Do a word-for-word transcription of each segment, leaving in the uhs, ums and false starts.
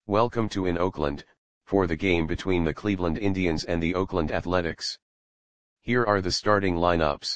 Welcome to in Oakland, for the game between the Cleveland Indians and the Oakland Athletics. Here are the starting lineups.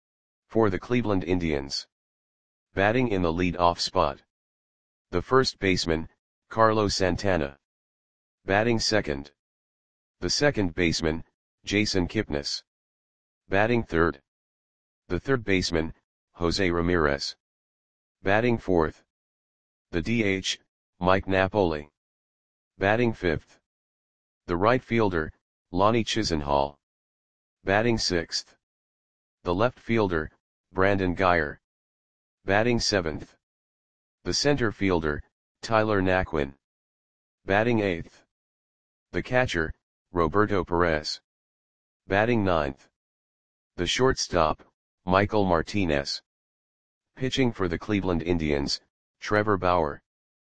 For the Cleveland Indians. Batting in the lead-off spot. The first baseman, Carlos Santana. Batting second. The second baseman, Jason Kipnis. Batting third. The third baseman, Jose Ramirez. Batting fourth. The D H, Mike Napoli. Batting fifth. The right fielder, Lonnie Chisenhall. Batting sixth. The left fielder, Brandon Guyer. Batting seventh. The center fielder, Tyler Naquin. Batting eighth. The catcher, Roberto Perez. Batting ninth. The shortstop, Michael Martinez. Pitching for the Cleveland Indians, Trevor Bauer.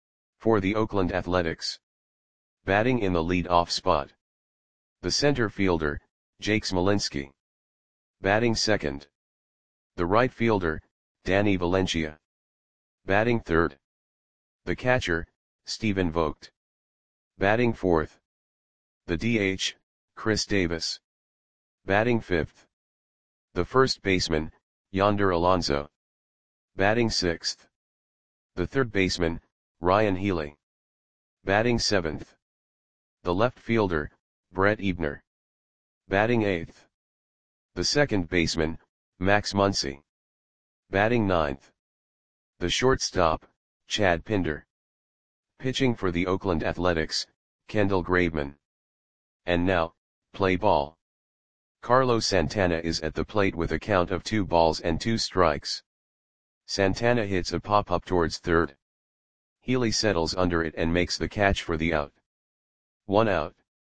For the Oakland Athletics. Batting in the lead-off spot. The center fielder, Jake Smolinski. Batting second. The right fielder, Danny Valencia. Batting third. The catcher, Stephen Vogt. Batting fourth. The D H, Chris Davis. Batting fifth. The first baseman, Yonder Alonso. Batting sixth. The third baseman, Ryan Healy. Batting seventh. The left fielder, Brett Ebner. Batting eighth. The second baseman, Max Muncy. Batting ninth. The shortstop, Chad Pinder. Pitching for the Oakland Athletics, Kendall Graveman. And now, play ball. Carlos Santana is at the plate with a count of two balls and two strikes. Santana hits a pop-up towards third. Healy settles under it and makes the catch for the out. One out.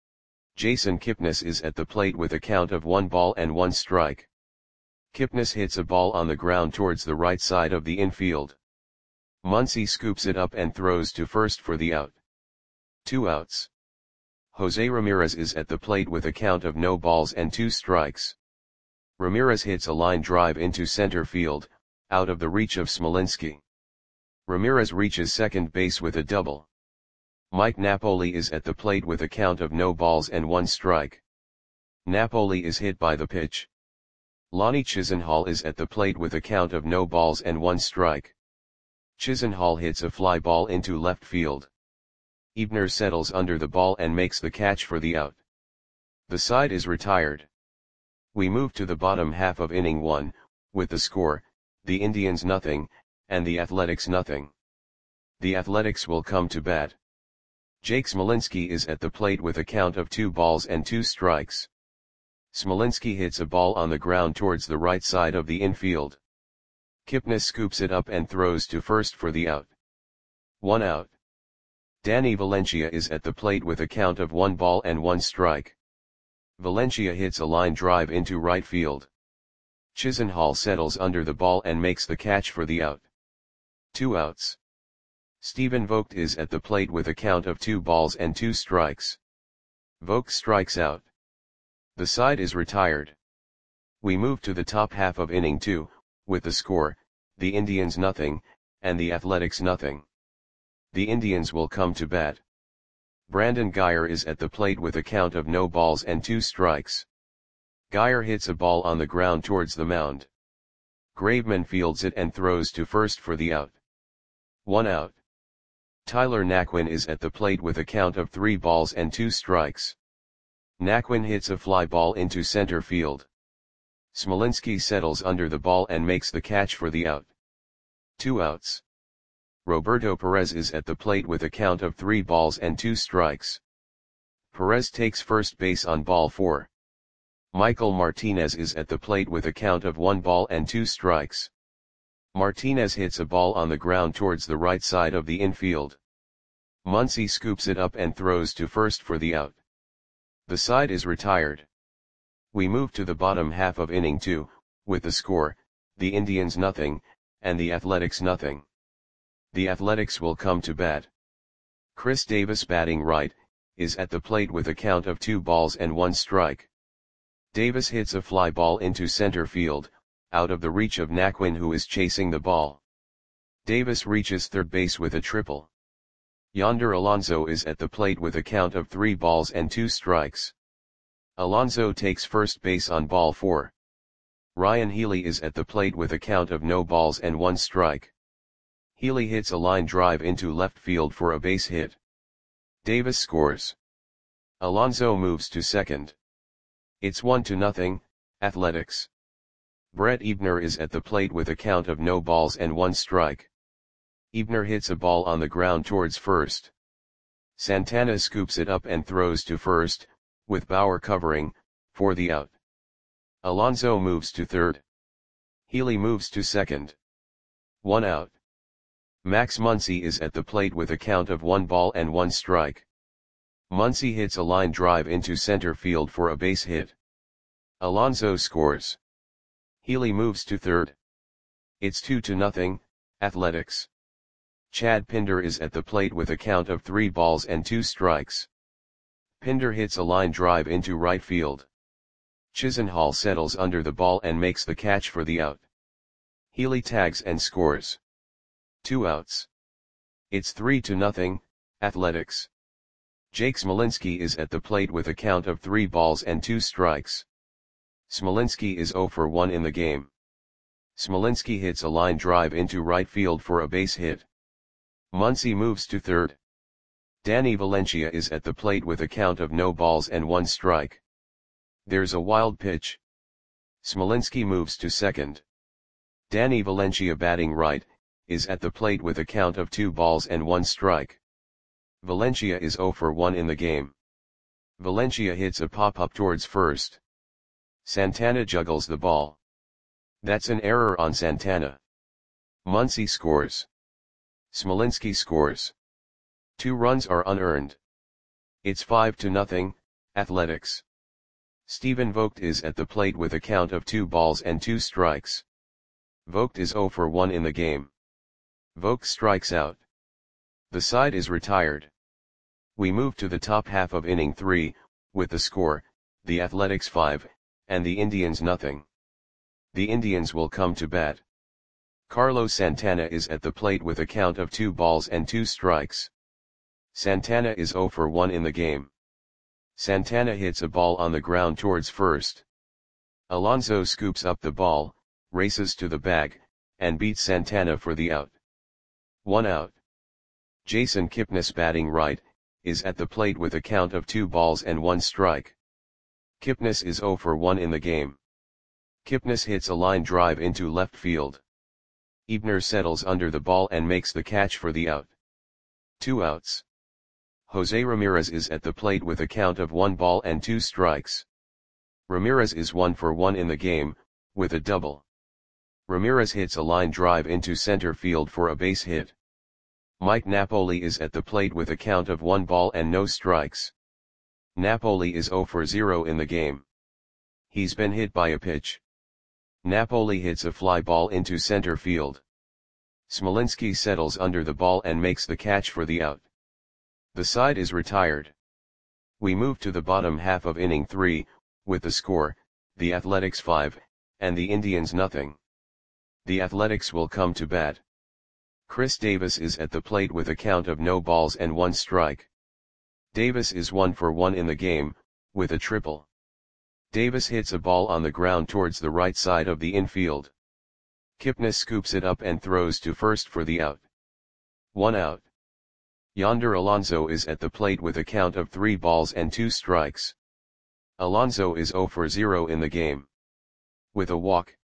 Jason Kipnis is at the plate with a count of one ball and one strike. Kipnis hits a ball on the ground towards the right side of the infield. Muncy scoops it up and throws to first for the out. Two outs. Jose Ramirez is at the plate with a count of no balls and two strikes. Ramirez hits a line drive into center field, out of the reach of Smolinski. Ramirez reaches second base with a double. Mike Napoli is at the plate with a count of no balls and one strike. Napoli is hit by the pitch. Lonnie Chisenhall is at the plate with a count of no balls and one strike. Chisenhall hits a fly ball into left field. Ebner settles under the ball and makes the catch for the out. The side is retired. We move to the bottom half of inning one, with the score, the Indians nothing, and the Athletics nothing. The Athletics will come to bat. Jake Smolinski is at the plate with a count of two balls and two strikes. Smolinski hits a ball on the ground towards the right side of the infield. Kipnis scoops it up and throws to first for the out. One out. Danny Valencia is at the plate with a count of one ball and one strike. Valencia hits a line drive into right field. Chisenhall settles under the ball and makes the catch for the out. Two outs. Stephen Vogt is at the plate with a count of two balls and two strikes. Vogt strikes out. The side is retired. We move to the top half of inning two, with the score, the Indians nothing, and the Athletics nothing. The Indians will come to bat. Brandon Guyer is at the plate with a count of no balls and two strikes. Guyer hits a ball on the ground towards the mound. Graveman fields it and throws to first for the out. One out. Tyler Naquin is at the plate with a count of three balls and two strikes. Naquin hits a fly ball into center field. Smolinski settles under the ball and makes the catch for the out. Two outs. Roberto Perez is at the plate with a count of three balls and two strikes. Perez takes first base on ball four. Michael Martinez is at the plate with a count of one ball and two strikes. Martinez hits a ball on the ground towards the right side of the infield. Muncy scoops it up and throws to first for the out. The side is retired. We move to the bottom half of inning two, with the score, the Indians nothing, and the Athletics nothing. The Athletics will come to bat. Chris Davis batting right, is at the plate with a count of two balls and one strike. Davis hits a fly ball into center field, out of the reach of Naquin who is chasing the ball. Davis reaches third base with a triple. Yonder Alonso is at the plate with a count of three balls and two strikes. Alonso takes first base on ball four. Ryan Healy is at the plate with a count of no balls and one strike. Healy hits a line drive into left field for a base hit. Davis scores. Alonso moves to second. It's one to nothing, Athletics. Brett Ebner is at the plate with a count of no balls and one strike. Ebner hits a ball on the ground towards first. Santana scoops it up and throws to first, with Bauer covering, for the out. Alonso moves to third. Healy moves to second. One out. Max Muncy is at the plate with a count of one ball and one strike. Muncy hits a line drive into center field for a base hit. Alonso scores. Healy moves to third. It's two to nothing, Athletics. Chad Pinder is at the plate with a count of three balls and two strikes. Pinder hits a line drive into right field. Chisenhall settles under the ball and makes the catch for the out. Healy tags and scores. Two outs. It's three to nothing, Athletics. Jake Smolinski is at the plate with a count of three balls and two strikes. Smolinski is zero for one in the game. Smolinski hits a line drive into right field for a base hit. Muncy moves to third. Danny Valencia is at the plate with a count of no balls and one strike. There's a wild pitch. Smolinski moves to second. Danny Valencia, batting right, is at the plate with a count of two balls and one strike. Valencia is zero for one in the game. Valencia hits a pop-up towards first. Santana juggles the ball. That's an error on Santana. Muncy scores. Smolinski scores. Two runs are unearned. It's five to nothing, Athletics. Stephen Vogt is at the plate with a count of two balls and two strikes. Vogt is zero for one in the game. Vogt strikes out. The side is retired. We move to the top half of inning three, with the score, the Athletics five, and the Indians nothing. The Indians will come to bat. Carlos Santana is at the plate with a count of two balls and two strikes. Santana is zero for one in the game. Santana hits a ball on the ground towards first. Alonso scoops up the ball, races to the bag, and beats Santana for the out. One out. Jason Kipnis, batting right, is at the plate with a count of two balls and one strike. Kipnis is zero for one in the game. Kipnis hits a line drive into left field. Ebner settles under the ball and makes the catch for the out. Two outs. Jose Ramirez is at the plate with a count of one ball and two strikes. Ramirez is one for one in the game, with a double. Ramirez hits a line drive into center field for a base hit. Mike Napoli is at the plate with a count of one ball and no strikes. Napoli is zero for zero in the game. He's been hit by a pitch. Napoli hits a fly ball into center field. Smolinski settles under the ball and makes the catch for the out. The side is retired. We move to the bottom half of inning three, with the score, the Athletics five, and the Indians nothing. The Athletics will come to bat. Chris Davis is at the plate with a count of no balls and one strike. Davis is one for one in the game, with a triple. Davis hits a ball on the ground towards the right side of the infield. Kipnis scoops it up and throws to first for the out. One out. Yonder Alonso is at the plate with a count of three balls and two strikes. Alonso is zero for zero in the game. With a walk.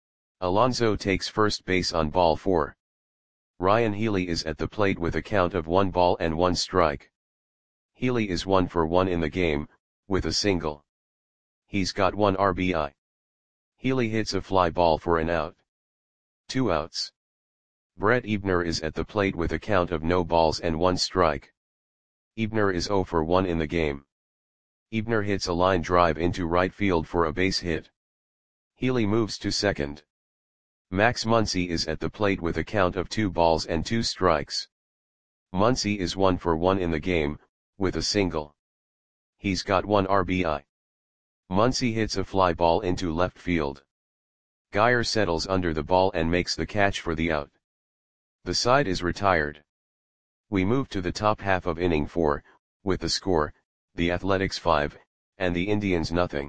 Alonso takes first base on ball four. Ryan Healy is at the plate with a count of one ball and one strike. Healy is one for one in the game, with a single. He's got one R B I. Healy hits a fly ball for an out. Two outs. Brett Ebner is at the plate with a count of no balls and one strike. Ebner is zero for one in the game. Ebner hits a line drive into right field for a base hit. Healy moves to second. Max Muncy is at the plate with a count of two balls and two strikes. Muncy is one for one in the game, with a single. He's got one R B I. Muncy hits a fly ball into left field. Geyer settles under the ball and makes the catch for the out. The side is retired. We move to the top half of inning four, with the score, the Athletics five, and the Indians nothing.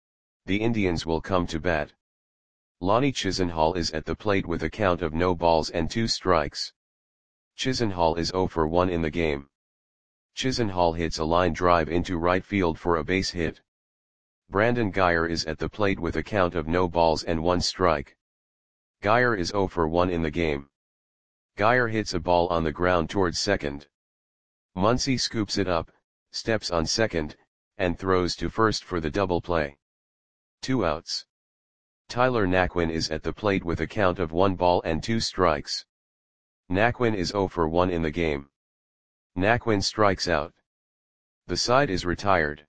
The Indians will come to bat. Lonnie Chisenhall is at the plate with a count of no balls and two strikes. Chisenhall is oh for one in the game. Chisenhall hits a line drive into right field for a base hit. Brandon Guyer is at the plate with a count of no balls and one strike. Guyer is oh for one in the game. Guyer hits a ball on the ground towards second. Muncy scoops it up, steps on second, and throws to first for the double play. Two outs. Tyler Naquin is at the plate with a count of one ball and two strikes. Naquin is oh for one in the game. Naquin strikes out. The side is retired.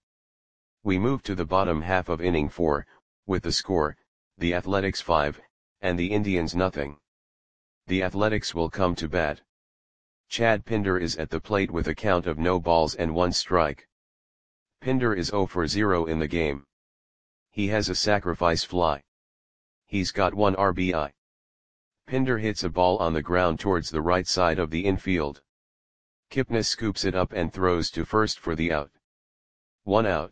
We move to the bottom half of inning four, with the score, the Athletics five, and the Indians nothing. The Athletics will come to bat. Chad Pinder is at the plate with a count of no balls and one strike. Pinder is oh for zero in the game. He has a sacrifice fly. He's got one R B I. Pinder hits a ball on the ground towards the right side of the infield. Kipnis scoops it up and throws to first for the out. One out.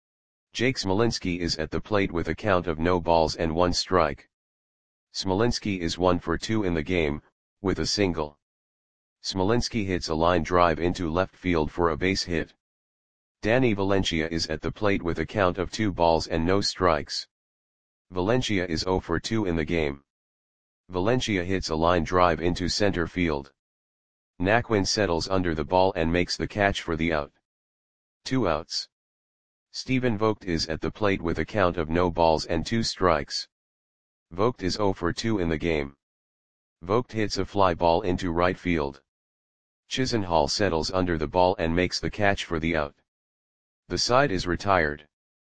Jake Smolinski is at the plate with a count of no balls and one strike. Smolinski is one for two in the game, with a single. Smolinski hits a line drive into left field for a base hit. Danny Valencia is at the plate with a count of two balls and no strikes. Valencia is oh for two in the game. Valencia hits a line drive into center field. Naquin settles under the ball and makes the catch for the out. Two outs. Stephen Vogt is at the plate with a count of no balls and two strikes. Vogt is oh for two in the game. Vogt hits a fly ball into right field. Chisenhall settles under the ball and makes the catch for the out. The side is retired.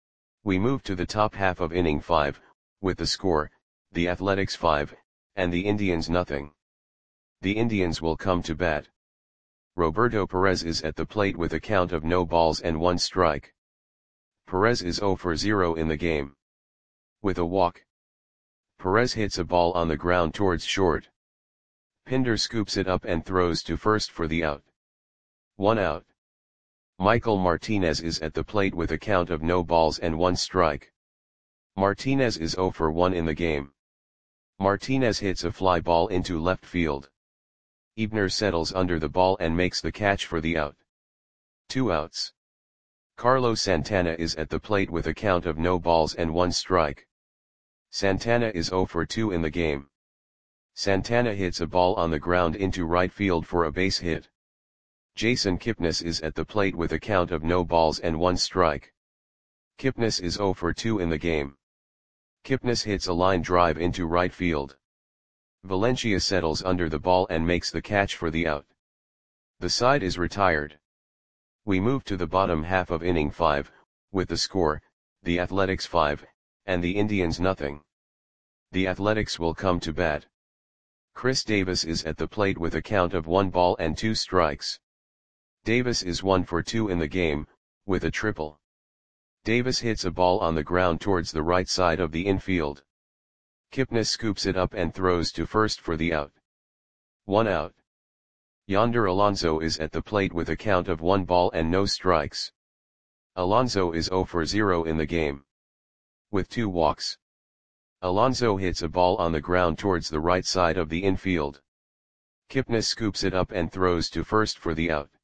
We move to the top half of inning five, with the score, the Athletics five, and the Indians nothing. The Indians will come to bat. Roberto Perez is at the plate with a count of no balls and one strike. Perez is oh for zero in the game. With a walk. Perez hits a ball on the ground towards short. Pinder scoops it up and throws to first for the out. One out. Michael Martinez is at the plate with a count of no balls and one strike. Martinez is oh for one in the game. Martinez hits a fly ball into left field. Ebner settles under the ball and makes the catch for the out. Two outs. Carlos Santana is at the plate with a count of no balls and one strike. Santana is oh for two in the game. Santana hits a ball on the ground into right field for a base hit. Jason Kipnis is at the plate with a count of no balls and one strike. Kipnis is oh for two in the game. Kipnis hits a line drive into right field. Valencia settles under the ball and makes the catch for the out. The side is retired. We move to the bottom half of inning five, with the score, the Athletics five, and the Indians nothing. The Athletics will come to bat. Chris Davis is at the plate with a count of one ball and two strikes. Davis is one for two in the game, with a triple. Davis hits a ball on the ground towards the right side of the infield. Kipnis scoops it up and throws to first for the out. One out. Yonder Alonso is at the plate with a count of one ball and no strikes. Alonso is oh for zero in the game. With two walks. Alonso hits a ball on the ground towards the right side of the infield. Kipnis scoops it up and throws to first for the out.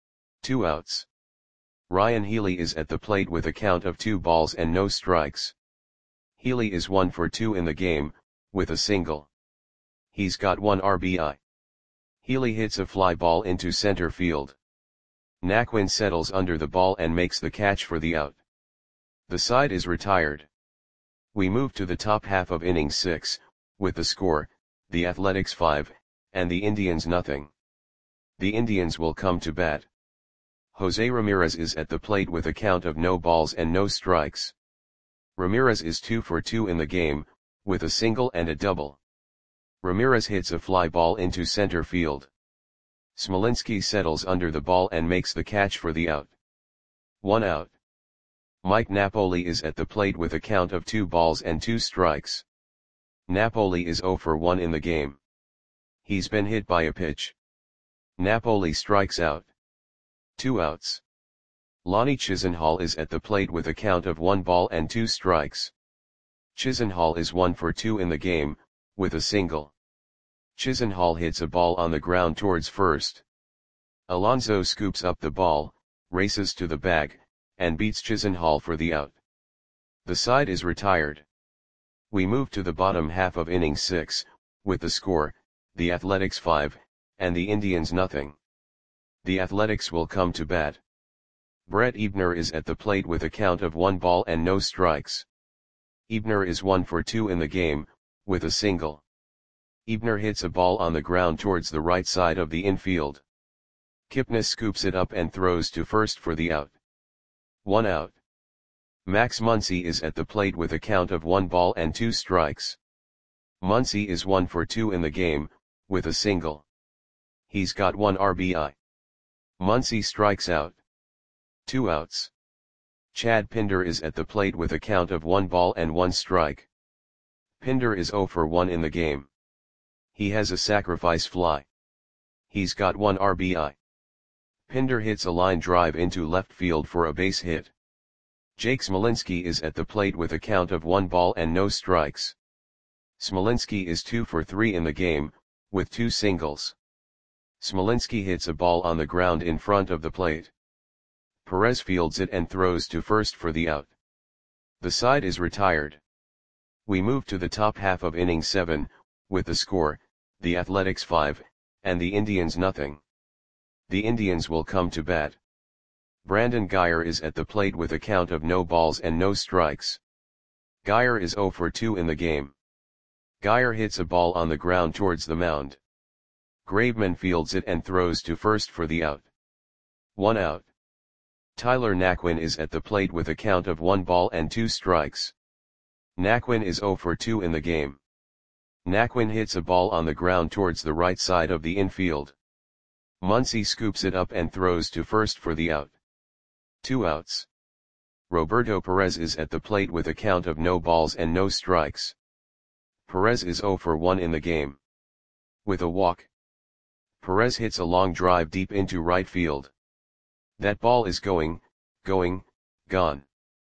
Two outs. Ryan Healy is at the plate with a count of two balls and no strikes. Healy is one for two in the game, with a single. He's got one R B I. Healy hits a fly ball into center field. Naquin settles under the ball and makes the catch for the out. The side is retired. We move to the top half of inning six, with the score, the Athletics five, and the Indians nothing. The Indians will come to bat. Jose Ramirez is at the plate with a count of no balls and no strikes. Ramirez is two for two in the game, with a single and a double. Ramirez hits a fly ball into center field. Smolinski settles under the ball and makes the catch for the out. One out. Mike Napoli is at the plate with a count of two balls and two strikes. Napoli is oh for one in the game. He's been hit by a pitch. Napoli strikes out. Two outs. Lonnie Chisenhall is at the plate with a count of one ball and two strikes. Chisenhall is one for two in the game, with a single. Chisenhall hits a ball on the ground towards first. Alonso scoops up the ball, races to the bag, and beats Chisenhall for the out. The side is retired. We move to the bottom half of inning six, with the score, the Athletics five, and the Indians nothing. The Athletics will come to bat. Brett Ebner is at the plate with a count of one ball and no strikes. Ebner is one for two in the game, with a single. Ebner hits a ball on the ground towards the right side of the infield. Kipnis scoops it up and throws to first for the out. One out. Max Muncy is at the plate with a count of one ball and two strikes. Muncy is one for two in the game, with a single. He's got one R B I. Muncy strikes out. Two outs. Chad Pinder is at the plate with a count of one ball and one strike. Pinder is zero for one in the game. He has a sacrifice fly. He's got one R B I. Pinder hits a line drive into left field for a base hit. Jake Smolinski is at the plate with a count of one ball and no strikes. Smolinski is two for three in the game, with two singles. Smolinski hits a ball on the ground in front of the plate. Perez fields it and throws to first for the out. The side is retired. We move to the top half of inning seven, with the score, the Athletics five, and the Indians nothing. The Indians will come to bat. Brandon Geyer is at the plate with a count of no balls and no strikes. Geyer is zero for two in the game. Geyer hits a ball on the ground towards the mound. Graveman fields it and throws to first for the out. One out. Tyler Naquin is at the plate with a count of one ball and two strikes. Naquin is zero for two in the game. Naquin hits a ball on the ground towards the right side of the infield. Muncy scoops it up and throws to first for the out. Two outs. Roberto Perez is at the plate with a count of no balls and no strikes. Perez is zero for one in the game. With a walk. Perez hits a long drive deep into right field. That ball is going, going, gone.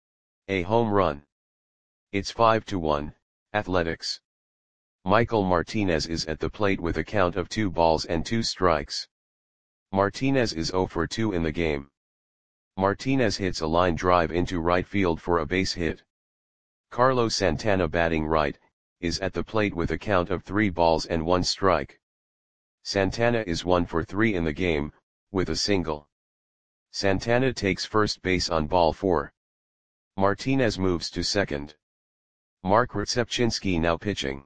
A home run. It's five to one, Athletics. Michael Martinez is at the plate with a count of two balls and two strikes. Martinez is zero for two in the game. Martinez hits a line drive into right field for a base hit. Carlos Santana, batting right, is at the plate with a count of three balls and one strike. Santana is one for three in the game, with a single. Santana takes first base on ball four. Martinez moves to second. Mark Rzepczynski now pitching.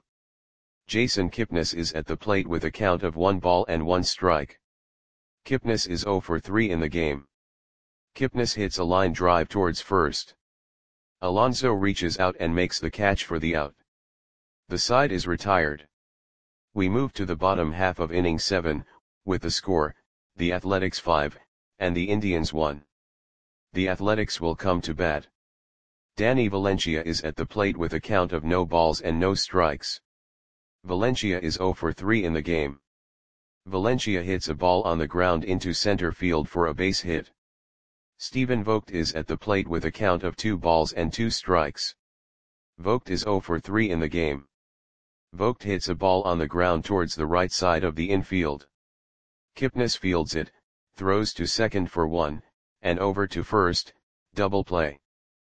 Jason Kipnis is at the plate with a count of one ball and one strike. Kipnis is zero for three in the game. Kipnis hits a line drive towards first. Alonso reaches out and makes the catch for the out. The side is retired. We move to the bottom half of inning seven, with the score, the Athletics five, and the Indians one. The Athletics will come to bat. Danny Valencia is at the plate with a count of no balls and no strikes. Valencia is zero for three in the game. Valencia hits a ball on the ground into center field for a base hit. Stephen Vogt is at the plate with a count of two balls and two strikes. Vogt is zero for three in the game. Vogt hits a ball on the ground towards the right side of the infield. Kipnis fields it, throws to second for one, and over to first, double play.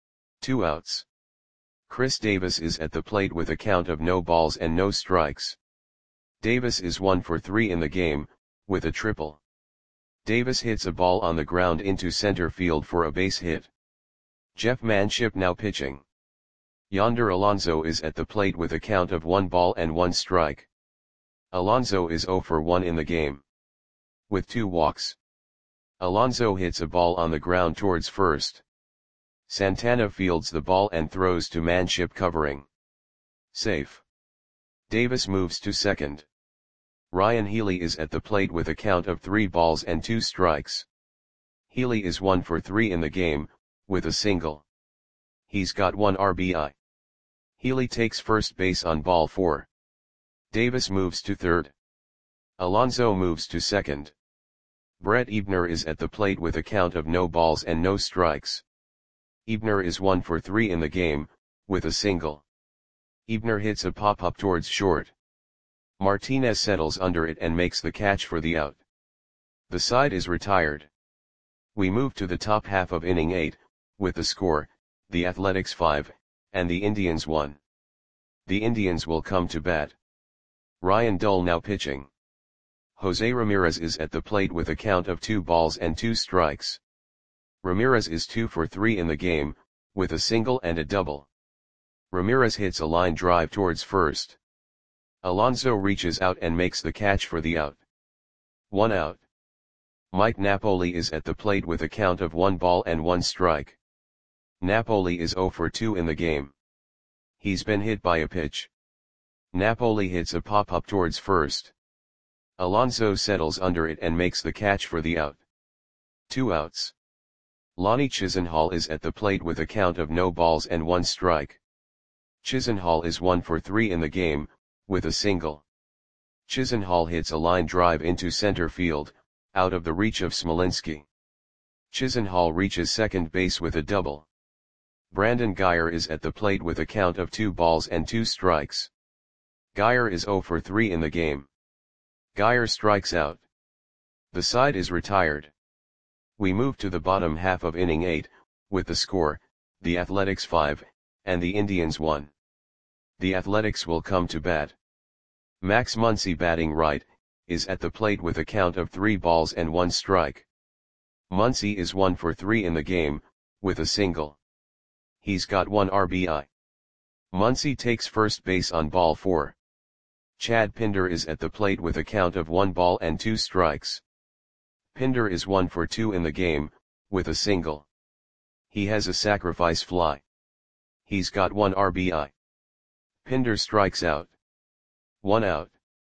Two outs. Chris Davis is at the plate with a count of no balls and no strikes. Davis is one for three in the game, with a triple. Davis hits a ball on the ground into center field for a base hit. Jeff Manship now pitching. Yonder Alonso is at the plate with a count of one ball and one strike. Alonso is zero for one in the game. With two walks. Alonso hits a ball on the ground towards first. Santana fields the ball and throws to Manship covering. Safe. Davis moves to second. Ryan Healy is at the plate with a count of three balls and two strikes. Healy is one for three in the game, with a single. He's got one R B I. Healy takes first base on ball four. Davis moves to third. Alonso moves to second. Brett Ebner is at the plate with a count of no balls and no strikes. Ebner is one for three in the game, with a single. Ebner hits a pop-up towards short. Martinez settles under it and makes the catch for the out. The side is retired. We move to the top half of inning eight, with the score, the Athletics five, and the Indians one. The Indians will come to bat. Ryan Dull now pitching. Jose Ramirez is at the plate with a count of two balls and two strikes. Ramirez is two for three in the game, with a single and a double. Ramirez hits a line drive towards first. Alonso reaches out and makes the catch for the out. One out. Mike Napoli is at the plate with a count of one ball and one strike. Napoli is zero for two in the game. He's been hit by a pitch. Napoli hits a pop-up towards first. Alonso settles under it and makes the catch for the out. Two outs. Lonnie Chisenhall is at the plate with a count of no balls and one strike. Chisenhall is one for three in the game, with a single. Chisenhall hits a line drive into center field, out of the reach of Smolinski. Chisenhall reaches second base with a double. Brandon Guyer is at the plate with a count of two balls and two strikes. Guyer is zero for three in the game. Guyer strikes out. The side is retired. We move to the bottom half of inning eight, with the score, the Athletics five, and the Indians one. The Athletics will come to bat. Max Muncy, batting right, is at the plate with a count of three balls and one strike. Muncy is one for three in the game, with a single. He's got one R B I. Muncy takes first base on ball four. Chad Pinder is at the plate with a count of one ball and two strikes. Pinder is one for two in the game, with a single. He has a sacrifice fly. He's got one R B I. Pinder strikes out. One out.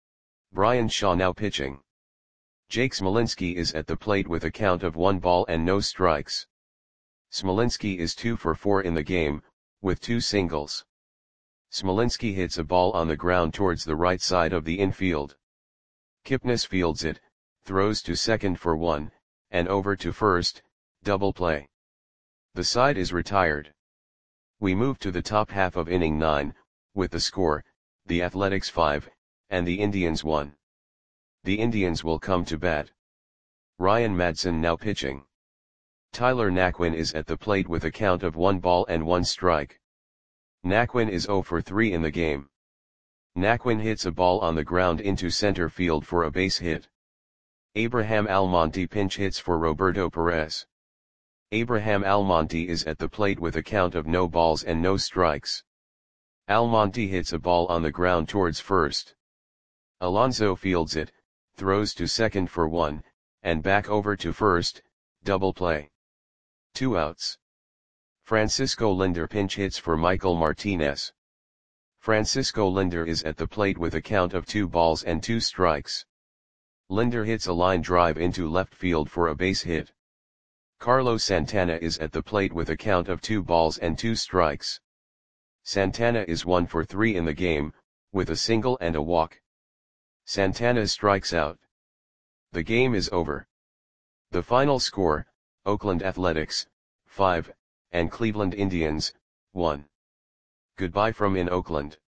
Brian Shaw now pitching. Jake Smolinski is at the plate with a count of one ball and no strikes. Smolinski is two for four in the game, with two singles. Smolinski hits a ball on the ground towards the right side of the infield. Kipnis fields it, throws to second for one, and over to first, double play. The side is retired. We move to the top half of inning nine, with the score, the Athletics five, and the Indians one. The Indians will come to bat. Ryan Madson now pitching. Tyler Naquin is at the plate with a count of one ball and one strike. Naquin is zero for three in the game. Naquin hits a ball on the ground into center field for a base hit. Abraham Almonte pinch hits for Roberto Perez. Abraham Almonte is at the plate with a count of no balls and no strikes. Almonte hits a ball on the ground towards first. Alonso fields it, throws to second for one, and back over to first, double play. Two outs. Francisco Linder pinch hits for Michael Martinez. Francisco Linder is at the plate with a count of two balls and two strikes. Linder hits a line drive into left field for a base hit. Carlos Santana is at the plate with a count of two balls and two strikes. Santana is one for three in the game, with a single and a walk. Santana strikes out. The game is over. The final score, Oakland Athletics, five, and Cleveland Indians, one. Goodbye from in Oakland.